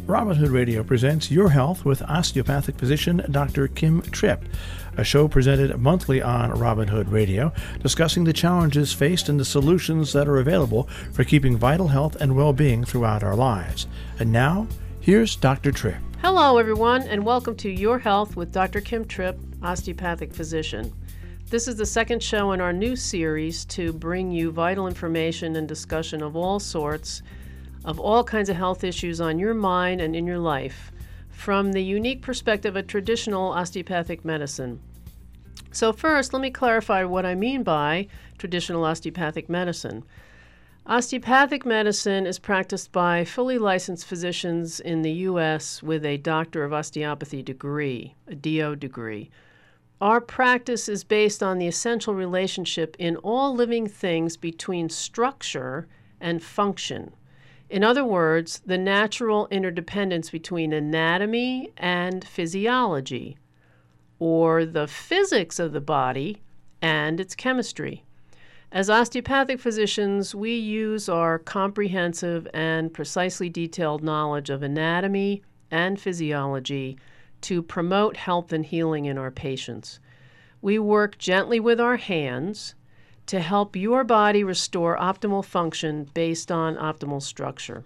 Robin Hood Radio presents Your Health with osteopathic physician Dr. Kim Tripp, a show presented monthly on Robin Hood Radio, discussing the challenges faced and the solutions that are available for keeping vital health and well-being throughout our lives. And now, here's Dr. Tripp. Hello, everyone, and welcome to Your Health with Dr. Kim Tripp, osteopathic physician. This is the second show in our new series to bring you vital information and discussion of all sorts, of all kinds of health issues on your mind and in your life, from the unique perspective of traditional osteopathic medicine. So first, let me clarify what I mean by traditional osteopathic medicine. Osteopathic medicine is practiced by fully licensed physicians in the U.S. with a Doctor of Osteopathy degree, a DO degree. Our practice is based on the essential relationship in all living things between structure and function. In other words, the natural interdependence between anatomy and physiology, or the physics of the body and its chemistry. As osteopathic physicians, we use our comprehensive and precisely detailed knowledge of anatomy and physiology to promote health and healing in our patients. We work gently with our hands to help your body restore optimal function based on optimal structure.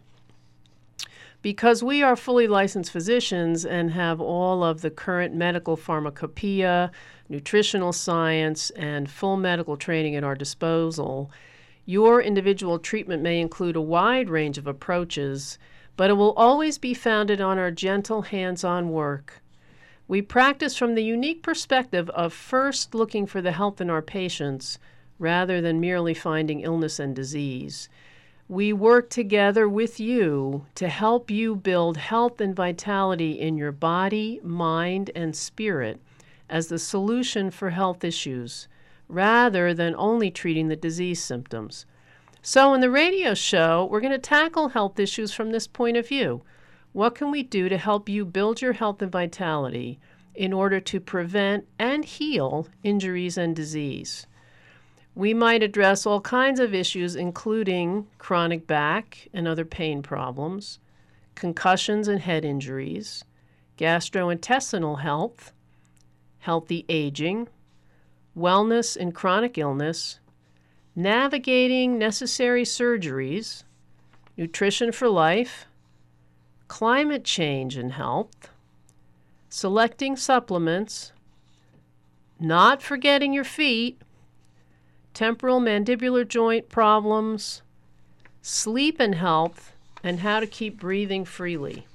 Because we are fully licensed physicians and have all of the current medical pharmacopoeia, nutritional science, and full medical training at our disposal, your individual treatment may include a wide range of approaches, but it will always be founded on our gentle hands-on work. We practice from the unique perspective of first looking for the health in our patients rather than merely finding illness and disease. We work together with you to help you build health and vitality in your body, mind, and spirit as the solution for health issues, rather than only treating the disease symptoms. So in the radio show, we're going to tackle health issues from this point of view. What can we do to help you build your health and vitality in order to prevent and heal injuries and disease? We might address all kinds of issues, including chronic back and other pain problems, concussions and head injuries, gastrointestinal health, healthy aging, wellness and chronic illness, navigating necessary surgeries, nutrition for life, climate change and health, selecting supplements, not forgetting your feet, temporal mandibular joint problems, sleep and health, and how to keep breathing freely.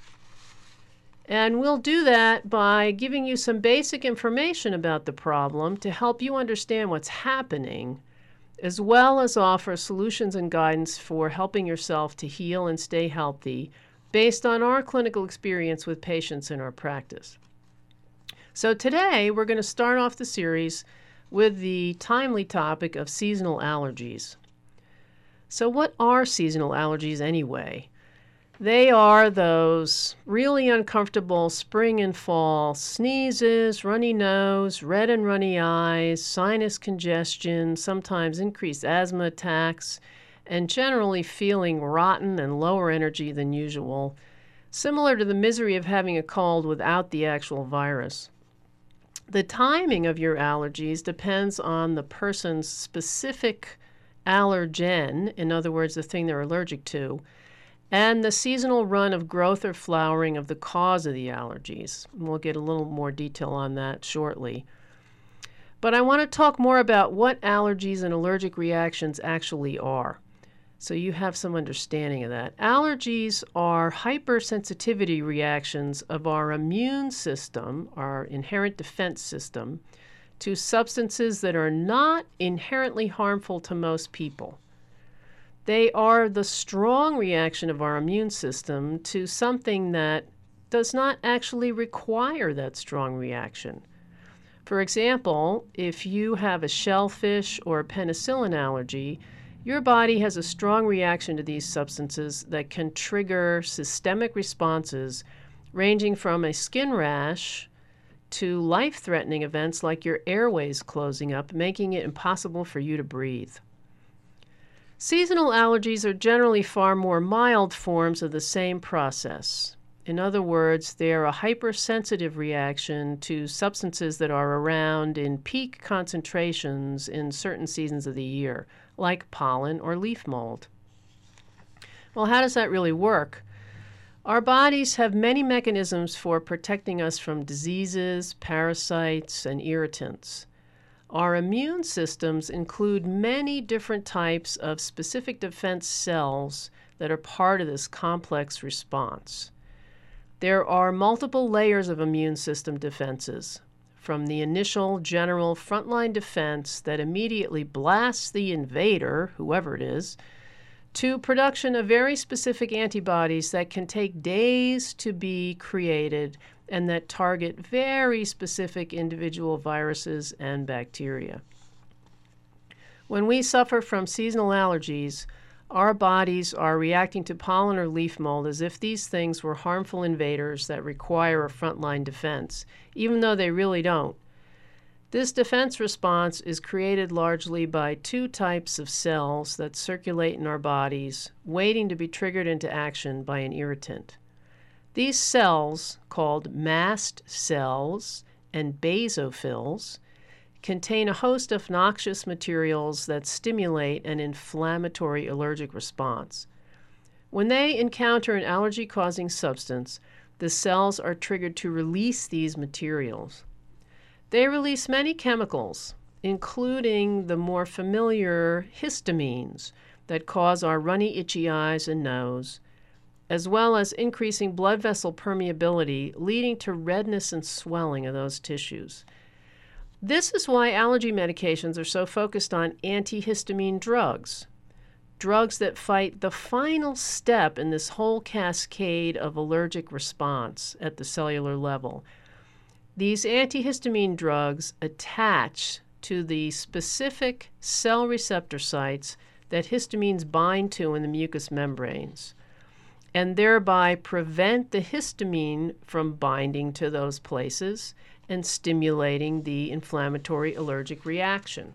And we'll do that by giving you some basic information about the problem to help you understand what's happening, as well as offer solutions and guidance for helping yourself to heal and stay healthy based on our clinical experience with patients in our practice. So today, we're going to start off the series with the timely topic of seasonal allergies. So what are seasonal allergies anyway? They are those really uncomfortable spring and fall sneezes, runny nose, red and runny eyes, sinus congestion, sometimes increased asthma attacks, and generally feeling rotten and lower energy than usual, similar to the misery of having a cold without the actual virus. The timing of your allergies depends on the person's specific allergen, in other words, the thing they're allergic to, and the seasonal run of growth or flowering of the cause of the allergies. We'll get a little more detail on that shortly. But I want to talk more about what allergies and allergic reactions actually are, so you have some understanding of that. Allergies are hypersensitivity reactions of our immune system, our inherent defense system, to substances that are not inherently harmful to most people. They are the strong reaction of our immune system to something that does not actually require that strong reaction. For example, if you have a shellfish or a penicillin allergy, your body has a strong reaction to these substances that can trigger systemic responses ranging from a skin rash to life-threatening events like your airways closing up, making it impossible for you to breathe. Seasonal allergies are generally far more mild forms of the same process. In other words, they're a hypersensitive reaction to substances that are around in peak concentrations in certain seasons of the year, like pollen or leaf mold. Well, how does that really work? Our bodies have many mechanisms for protecting us from diseases, parasites, and irritants. Our immune systems include many different types of specific defense cells that are part of this complex response. There are multiple layers of immune system defenses, from the initial general frontline defense that immediately blasts the invader, whoever it is, to production of very specific antibodies that can take days to be created and that target very specific individual viruses and bacteria. When we suffer from seasonal allergies, our bodies are reacting to pollen or leaf mold as if these things were harmful invaders that require a frontline defense, even though they really don't. This defense response is created largely by two types of cells that circulate in our bodies, waiting to be triggered into action by an irritant. These cells, called mast cells and basophils, contain a host of noxious materials that stimulate an inflammatory allergic response. When they encounter an allergy-causing substance, the cells are triggered to release these materials. They release many chemicals, including the more familiar histamines that cause our runny, itchy eyes and nose, as well as increasing blood vessel permeability, leading to redness and swelling of those tissues. This is why allergy medications are so focused on antihistamine drugs, drugs that fight the final step in this whole cascade of allergic response at the cellular level. These antihistamine drugs attach to the specific cell receptor sites that histamines bind to in the mucous membranes, and thereby prevent the histamine from binding to those places and stimulating the inflammatory allergic reaction.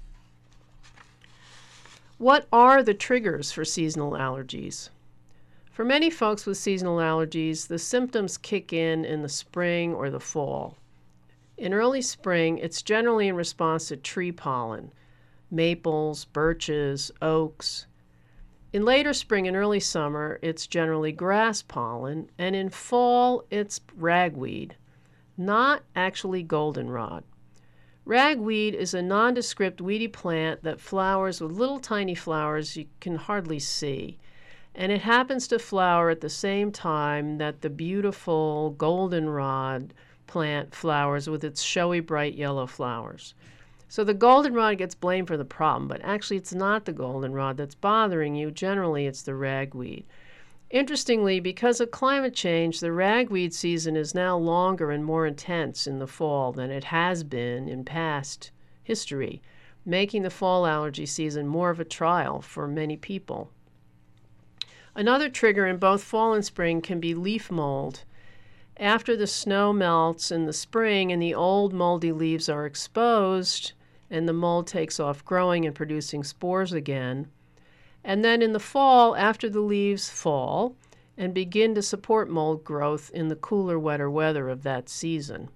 What are the triggers for seasonal allergies? For many folks with seasonal allergies, the symptoms kick in the spring or the fall. In early spring, it's generally in response to tree pollen, maples, birches, oaks. In later spring and early summer, it's generally grass pollen, and in fall, it's ragweed, not actually goldenrod. Ragweed is a nondescript weedy plant that flowers with little tiny flowers you can hardly see. And it happens to flower at the same time that the beautiful goldenrod plant flowers with its showy bright yellow flowers. So the goldenrod gets blamed for the problem, but actually it's not the goldenrod that's bothering you. Generally, it's the ragweed. Interestingly, because of climate change, the ragweed season is now longer and more intense in the fall than it has been in past history, making the fall allergy season more of a trial for many people. Another trigger in both fall and spring can be leaf mold. After the snow melts in the spring and the old moldy leaves are exposed and the mold takes off growing and producing spores again, and then in the fall, after the leaves fall and begin to support mold growth in the cooler, wetter weather of that season.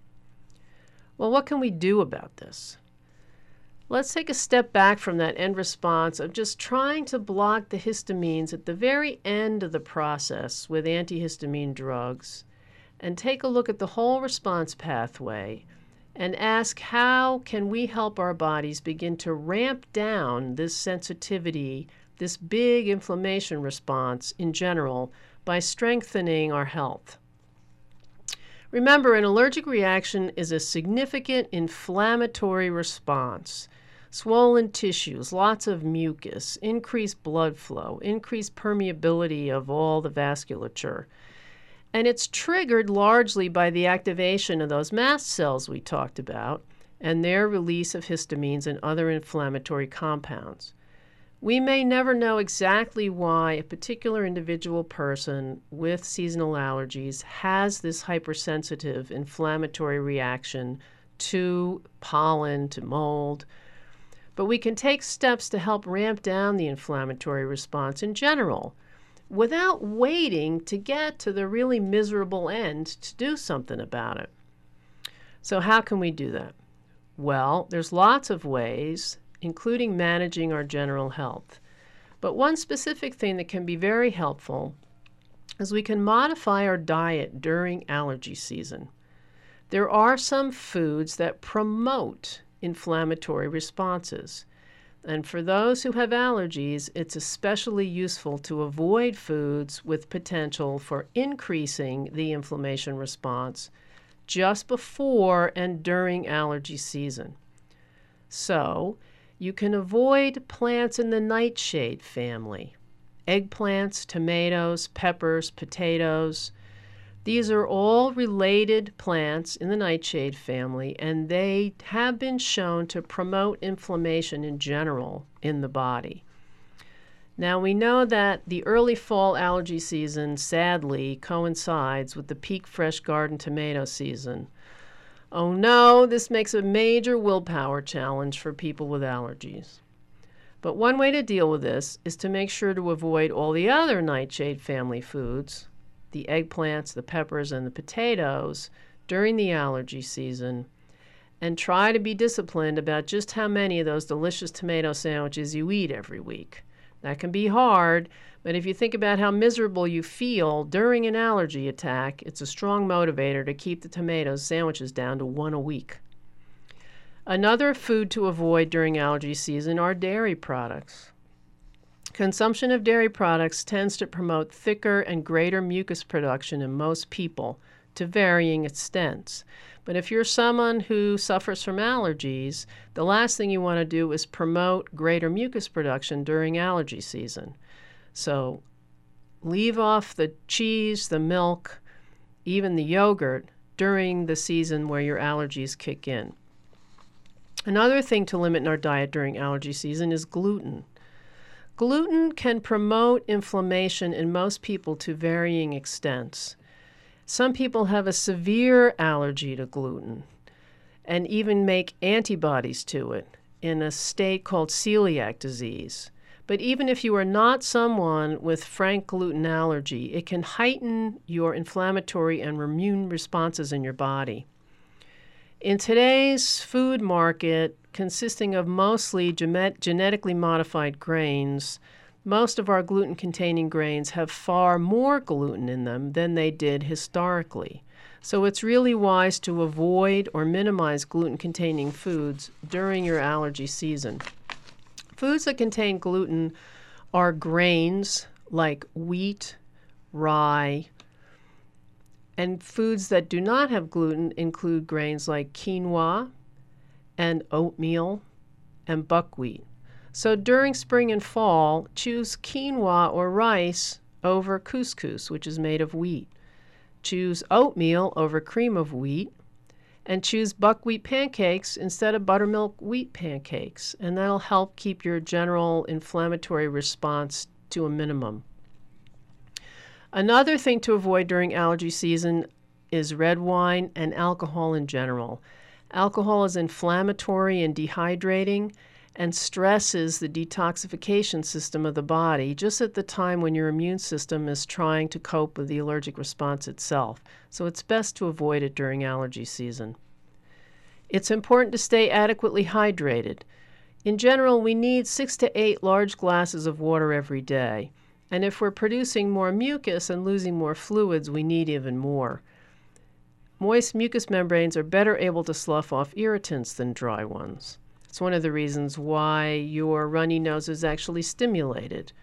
Well, what can we do about this? Let's take a step back from that end response of just trying to block the histamines at the very end of the process with antihistamine drugs and take a look at the whole response pathway and ask how can we help our bodies begin to ramp down this sensitivity, this big inflammation response in general by strengthening our health. Remember, an allergic reaction is a significant inflammatory response. Swollen tissues, lots of mucus, increased blood flow, increased permeability of all the vasculature. And it's triggered largely by the activation of those mast cells we talked about and their release of histamines and other inflammatory compounds. We may never know exactly why a particular individual person with seasonal allergies has this hypersensitive inflammatory reaction to pollen, to mold, but we can take steps to help ramp down the inflammatory response in general, without waiting to get to the really miserable end to do something about it. So how can we do that? Well, there's lots of ways, including managing our general health. But one specific thing that can be very helpful is we can modify our diet during allergy season. There are some foods that promote inflammatory responses. And for those who have allergies, it's especially useful to avoid foods with potential for increasing the inflammation response just before and during allergy season. So, you can avoid plants in the nightshade family: eggplants, tomatoes, peppers, potatoes. These are all related plants in the nightshade family, and they have been shown to promote inflammation in general in the body. Now, we know that the early fall allergy season sadly coincides with the peak fresh garden tomato season. Oh no, this makes a major willpower challenge for people with allergies. But one way to deal with this is to make sure to avoid all the other nightshade family foods, the eggplants, the peppers, and the potatoes, during the allergy season, and try to be disciplined about just how many of those delicious tomato sandwiches you eat every week. That can be hard, but if you think about how miserable you feel during an allergy attack, it's a strong motivator to keep the tomato sandwiches down to one a week. Another food to avoid during allergy season are dairy products. Consumption of dairy products tends to promote thicker and greater mucus production in most people to varying extents. But if you're someone who suffers from allergies, the last thing you want to do is promote greater mucus production during allergy season. So leave off the cheese, the milk, even the yogurt during the season where your allergies kick in. Another thing to limit in our diet during allergy season is gluten. Gluten can promote inflammation in most people to varying extents. Some people have a severe allergy to gluten and even make antibodies to it in a state called celiac disease. But even if you are not someone with frank gluten allergy, it can heighten your inflammatory and immune responses in your body. In today's food market, consisting of mostly genetically modified grains, most of our gluten-containing grains have far more gluten in them than they did historically. So it's really wise to avoid or minimize gluten-containing foods during your allergy season. Foods that contain gluten are grains like wheat, rye, and foods that do not have gluten include grains like quinoa and oatmeal and buckwheat. So during spring and fall, choose quinoa or rice over couscous, which is made of wheat. Choose oatmeal over cream of wheat, and choose buckwheat pancakes instead of buttermilk wheat pancakes, and that'll help keep your general inflammatory response to a minimum. Another thing to avoid during allergy season is red wine and alcohol in general. Alcohol is inflammatory and dehydrating and stresses the detoxification system of the body just at the time when your immune system is trying to cope with the allergic response itself. So it's best to avoid it during allergy season. It's important to stay adequately hydrated. In general, we need 6 to 8 large glasses of water every day. And if we're producing more mucus and losing more fluids, we need even more. Moist mucous membranes are better able to slough off irritants than dry ones. It's one of the reasons why your runny nose is actually stimulated.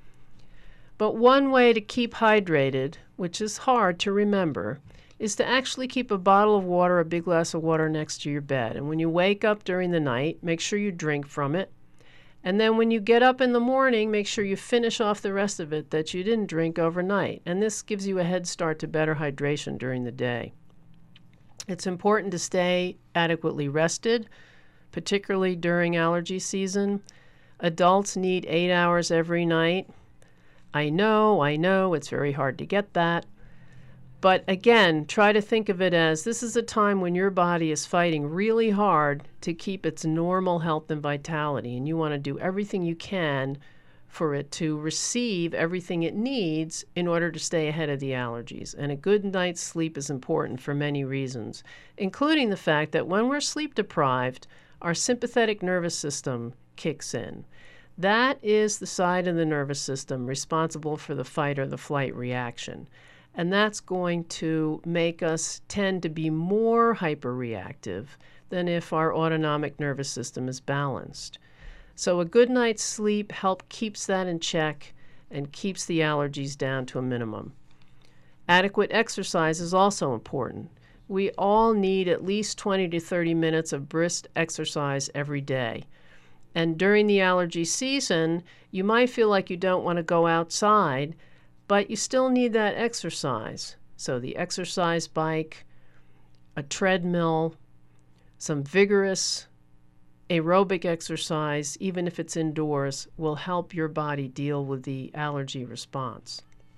But one way to keep hydrated, which is hard to remember, is to actually keep a bottle of water, a big glass of water next to your bed. And when you wake up during the night, make sure you drink from it. And then when you get up in the morning, make sure you finish off the rest of it that you didn't drink overnight. And this gives you a head start to better hydration during the day. It's important to stay adequately rested, particularly during allergy season. Adults need 8 hours every night. I know, it's very hard to get that. But again, try to think of it as this is a time when your body is fighting really hard to keep its normal health and vitality, and you want to do everything you can for it to receive everything it needs in order to stay ahead of the allergies. And a good night's sleep is important for many reasons, including the fact that when we're sleep deprived, our sympathetic nervous system kicks in. That is the side of the nervous system responsible for the fight or the flight reaction. And that's going to make us tend to be more hyperreactive than if our autonomic nervous system is balanced. So a good night's sleep keeps that in check and keeps the allergies down to a minimum. Adequate exercise is also important. We all need at least 20 to 30 minutes of brisk exercise every day. And during the allergy season, you might feel like you don't want to go outside, but you still need that exercise. So the exercise bike, a treadmill, some vigorous aerobic exercise, even if it's indoors, will help your body deal with the allergy response.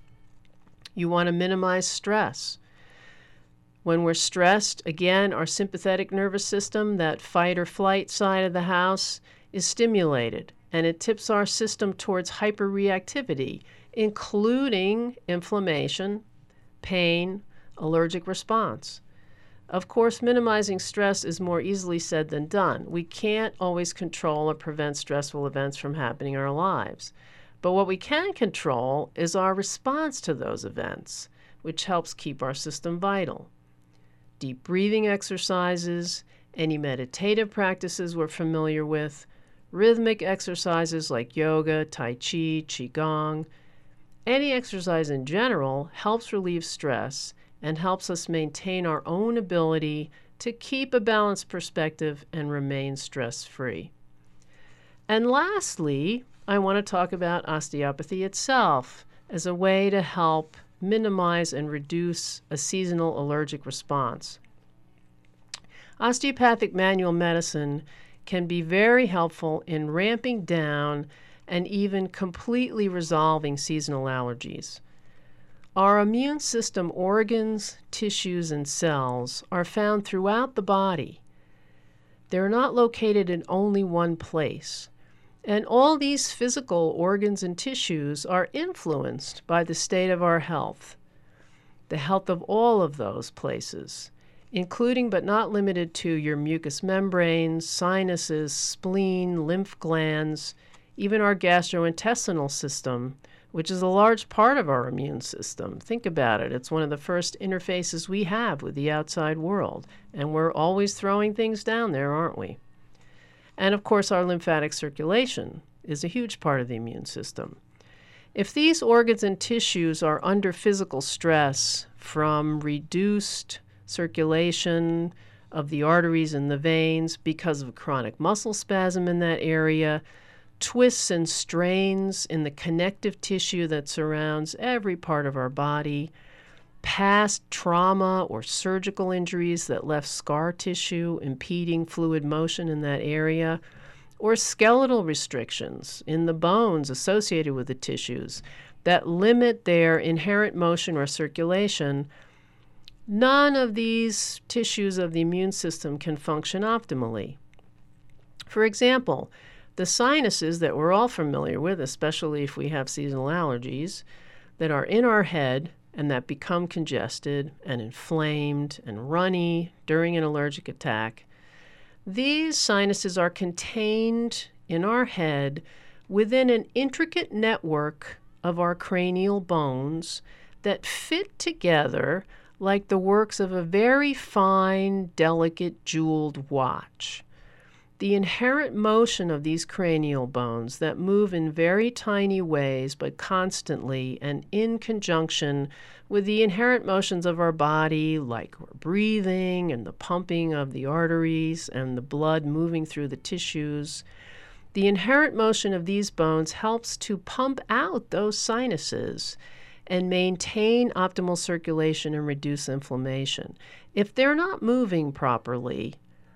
You want to minimize stress. When we're stressed, again, our sympathetic nervous system, that fight or flight side of the house, is stimulated, and it tips our system towards hyperreactivity, including inflammation, pain, allergic response. Of course, minimizing stress is more easily said than done. We can't always control or prevent stressful events from happening in our lives. But what we can control is our response to those events, which helps keep our system vital. Deep breathing exercises, any meditative practices we're familiar with, rhythmic exercises like yoga, tai chi, qigong, any exercise in general helps relieve stress and helps us maintain our own ability to keep a balanced perspective and remain stress-free. And lastly, I want to talk about osteopathy itself as a way to help minimize and reduce a seasonal allergic response. Osteopathic manual medicine can be very helpful in ramping down and even completely resolving seasonal allergies. Our immune system organs, tissues, and cells are found throughout the body. They're not located in only one place. And all these physical organs and tissues are influenced by the state of our health, the health of all of those places, including but not limited to your mucous membranes, sinuses, spleen, lymph glands, even our gastrointestinal system, which is a large part of our immune system. Think about it. It's one of the first interfaces we have with the outside world, and we're always throwing things down there, aren't we? And of course, our lymphatic circulation is a huge part of the immune system. If these organs and tissues are under physical stress from reduced circulation of the arteries and the veins because of chronic muscle spasm in that area, twists and strains in the connective tissue that surrounds every part of our body, past trauma or surgical injuries that left scar tissue impeding fluid motion in that area, or skeletal restrictions in the bones associated with the tissues that limit their inherent motion or circulation, none of these tissues of the immune system can function optimally. For example, the sinuses that we're all familiar with, especially if we have seasonal allergies, that are in our head and that become congested and inflamed and runny during an allergic attack, these sinuses are contained in our head within an intricate network of our cranial bones that fit together like the works of a very fine, delicate, jeweled watch. The inherent motion of these cranial bones that move in very tiny ways but constantly and in conjunction with the inherent motions of our body, like we're breathing and the pumping of the arteries and the blood moving through the tissues, the inherent motion of these bones helps to pump out those sinuses and maintain optimal circulation and reduce inflammation. If they're not moving properly,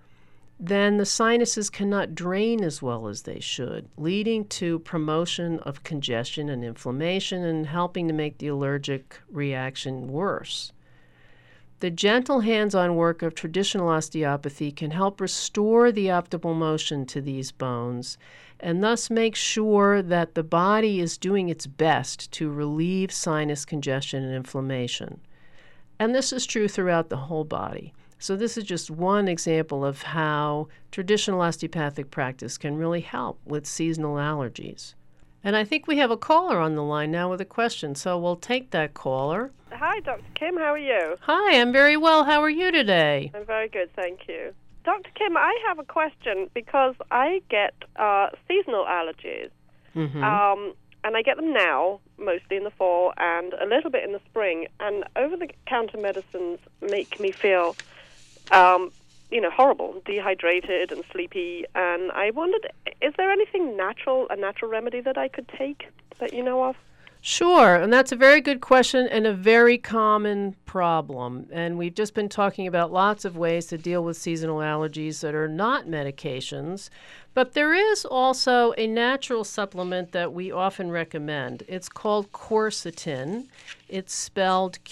then the sinuses cannot drain as well as they should, leading to promotion of congestion and inflammation and helping to make the allergic reaction worse. The gentle hands-on work of traditional osteopathy can help restore the optimal motion to these bones and thus make sure that the body is doing its best to relieve sinus congestion and inflammation. And this is true throughout the whole body. So this is just one example of how traditional osteopathic practice can really help with seasonal allergies. And I think we have a caller on the line now with a question, so we'll take that caller. Hi, Dr. Kim. How are you? Hi, I'm very well. How are you today? I'm very good, thank you. Dr. Kim, I have a question because I get seasonal allergies. Mm-hmm. And I get them now, mostly in the fall and a little bit in the spring. And over-the-counter medicines make me feel, horrible, dehydrated and sleepy. And I wondered, is there anything natural, a natural remedy that I could take that you know of? Sure, and that's a very good question and a very common problem. And we've just been talking about lots of ways to deal with seasonal allergies that are not medications. But there is also a natural supplement that we often recommend. It's called quercetin. It's spelled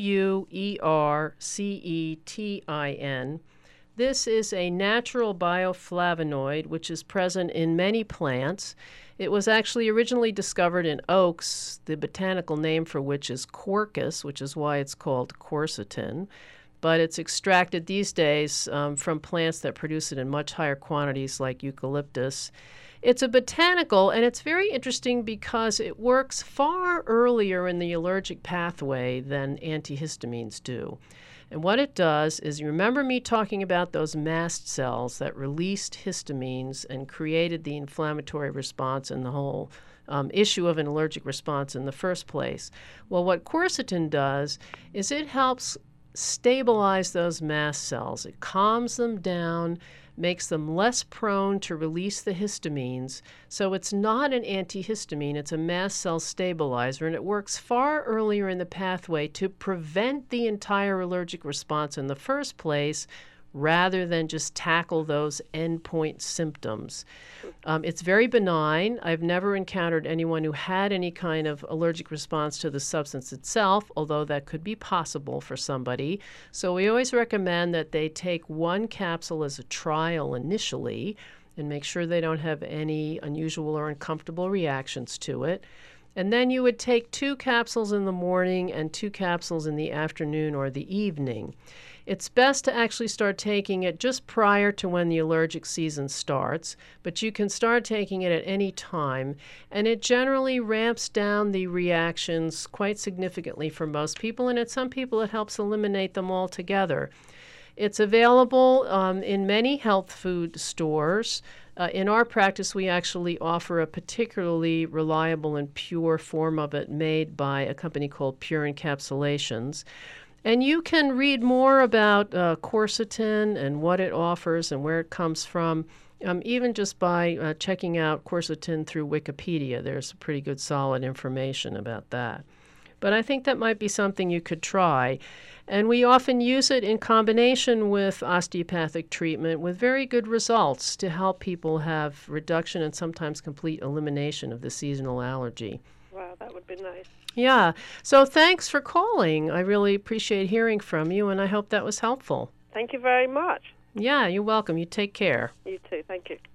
Quercetin. This is a natural bioflavonoid which is present in many plants. It was actually originally discovered in oaks, the botanical name for which is quercus, which is why it's called quercetin. But it's extracted these days from plants that produce it in much higher quantities like eucalyptus. It's a botanical, and it's very interesting because it works far earlier in the allergic pathway than antihistamines do. And what it does is, you remember me talking about those mast cells that released histamines and created the inflammatory response and the whole issue of an allergic response in the first place. Well, what quercetin does is it helps stabilize those mast cells. It calms them down, makes them less prone to release the histamines. So it's not an antihistamine, it's a mast cell stabilizer, and it works far earlier in the pathway to prevent the entire allergic response in the first place, rather than just tackle those endpoint symptoms. It's very benign. I've never encountered anyone who had any kind of allergic response to the substance itself, although that could be possible for somebody. So we always recommend that they take one capsule as a trial initially and make sure they don't have any unusual or uncomfortable reactions to it. And then you would take 2 capsules in the morning and 2 capsules in the afternoon or the evening. It's best to actually start taking it just prior to when the allergic season starts, but you can start taking it at any time, and it generally ramps down the reactions quite significantly for most people, and at some people it helps eliminate them altogether. It's available in many health food stores. In our practice, we actually offer a particularly reliable and pure form of it made by a company called Pure Encapsulations. And you can read more about quercetin and what it offers and where it comes from, even just by checking out quercetin through Wikipedia. There's pretty good solid information about that. But I think that might be something you could try. And we often use it in combination with osteopathic treatment with very good results to help people have reduction and sometimes complete elimination of the seasonal allergy. Wow, that would be nice. Yeah. So thanks for calling. I really appreciate hearing from you, and I hope that was helpful. Thank you very much. Yeah, you're welcome. You take care. You too. Thank you.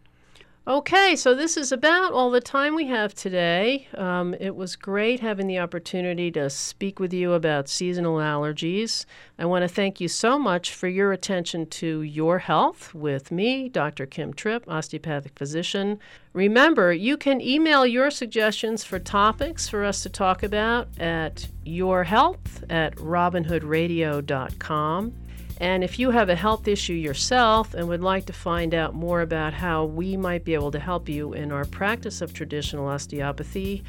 Okay, so this is about all the time we have today. It was great having the opportunity to speak with you about seasonal allergies. I want to thank you so much for your attention to your health with me, Dr. Kim Tripp, osteopathic physician. Remember, you can email your suggestions for topics for us to talk about at yourhealth@robinhoodradio.com. And if you have a health issue yourself and would like to find out more about how we might be able to help you in our practice of traditional osteopathy,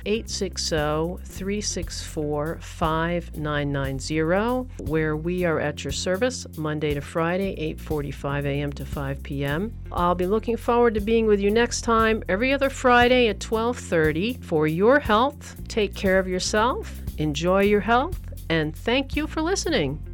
860-364-5990, where we are at your service Monday to Friday, 8:45 a.m. to 5 p.m. I'll be looking forward to being with you next time, every other Friday at 12:30 for your health. Take care of yourself, enjoy your health, and thank you for listening.